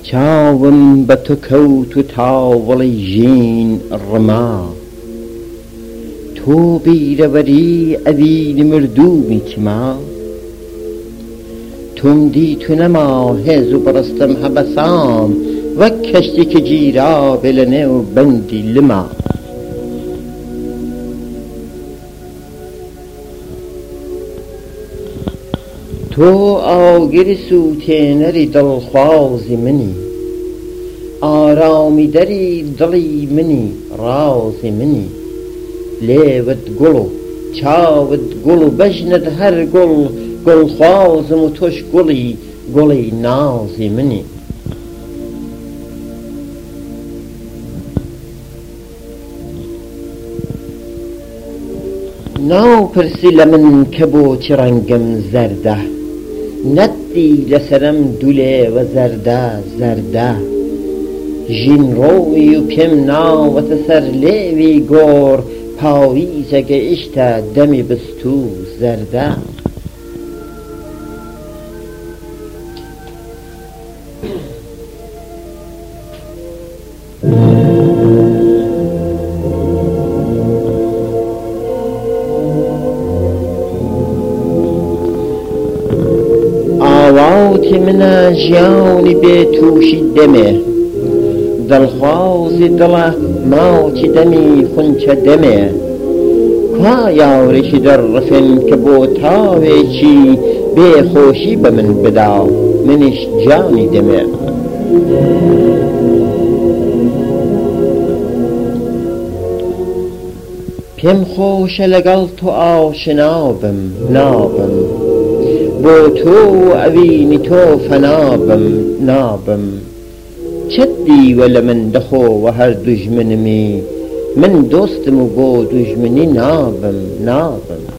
چاوم بە تۆ کەوت و تاوەڵی ژین ڕما تۆ بیرەوەری ئەوینی مردوومی چما تۆم دیت و نەما هێز و بڕستم هەبەسام وەک کەشتێکی گیرابێ لە نێو بەندی لما تۆ ئاگری سووتێنەری دڵخوازی منی ئارامی دەری دڵی منی ڕازی منی لێوت گوڵ و چاوت گوڵ و بەژنت هەر گوڵ گوڵخوازم و تۆش گوڵی نازی منی ناوپرسی لە من کە بۆچی ڕەنگم زەردە نەتی لەسەرم دوولێوە زەردە ژینڕۆی و پێم ناوەتە سەر لێوی گۆڕ پاویزە گەیشتە دەمی بستوو زەردە ئاواتی منە ژیانی بێتووشی دەمێ دڵخوازی دڵە ماوەکی دەمی خونچە دەمێ کا یاوێکی دەرڕفێن کە بۆ تاوێکی بێخۆشی بە من بدا منیش جانی دەمێ پێم خۆشە لەگەڵ تۆ ئاشنا نابم بۆ تۆ ئەوینی تۆ فەنابم نابم چەت دیوە لە من دەخۆوە هەر دوژمنمی من دۆستم و بۆ دوژمنی نابم